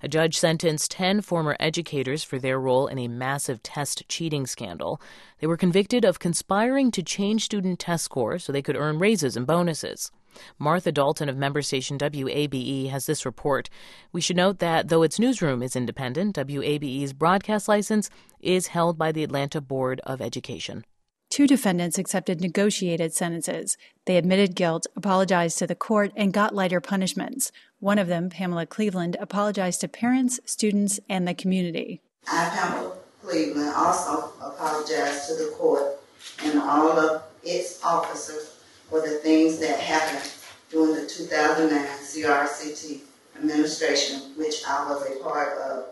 A judge sentenced 10 former educators for their role in a massive test cheating scandal. They were convicted of conspiring to change student test scores so they could earn raises and bonuses. Martha Dalton of member station WABE has this report. We should note that though its newsroom is independent, WABE's broadcast license is held by the Atlanta Board of Education. 2 defendants accepted negotiated sentences. They admitted guilt, apologized to the court, and got lighter punishments. One of them, Pamela Cleveland, apologized to parents, students, and the community. I, Pamela Cleveland, also apologized to the court and all of its officers for the things that happened during the 2009 CRCT administration, which I was a part of,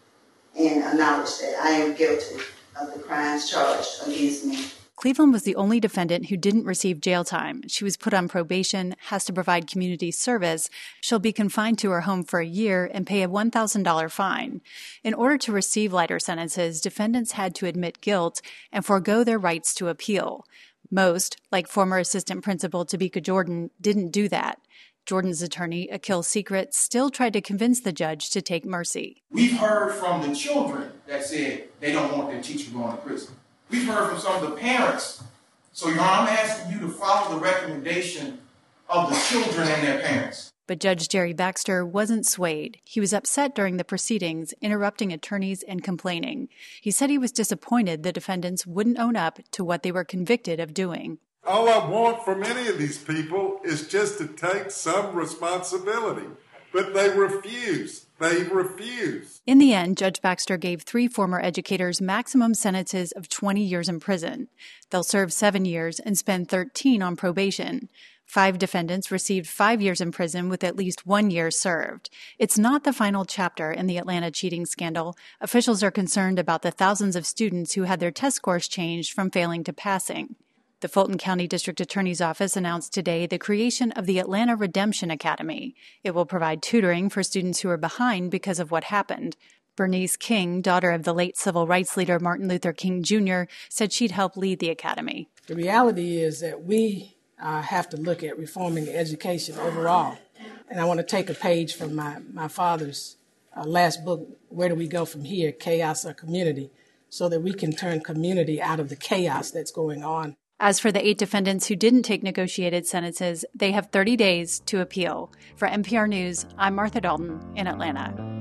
and acknowledge that I am guilty of the crimes charged against me. Cleveland was the only defendant who didn't receive jail time. She was put on probation, has to provide community service. She'll be confined to her home for a year and pay a $1,000 fine. In order to receive lighter sentences, defendants had to admit guilt and forego their rights to appeal. Most, like former assistant principal Tabika Jordan, didn't do that. Jordan's attorney, Akil Secret, still tried to convince the judge to take mercy. We've heard from the children that said they don't want their teacher going to prison. We've heard from some of the parents. So, Your Honor, I'm asking you to follow the recommendation of the children and their parents. But Judge Jerry Baxter wasn't swayed. He was upset during the proceedings, interrupting attorneys and complaining. He said he was disappointed the defendants wouldn't own up to what they were convicted of doing. All I want from any of these people is just to take some responsibility. But they refuse. They refuse. In the end, Judge Baxter gave 3 former educators maximum sentences of 20 years in prison. They'll serve 7 years and spend 13 on probation. 5 defendants received 5 years in prison with at least 1 year served. It's not the final chapter in the Atlanta cheating scandal. Officials are concerned about the thousands of students who had their test scores changed from failing to passing. The Fulton County District Attorney's Office announced today the creation of the Atlanta Redemption Academy. It will provide tutoring for students who are behind because of what happened. Bernice King, daughter of the late civil rights leader Martin Luther King Jr., said she'd help lead the academy. The reality is that we have to look at reforming education overall. And I want to take a page from my father's last book, Where Do We Go From Here, Chaos or Community, so that we can turn community out of the chaos that's going on. As for the 8 defendants who didn't take negotiated sentences, they have 30 days to appeal. For NPR News, I'm Martha Dalton in Atlanta.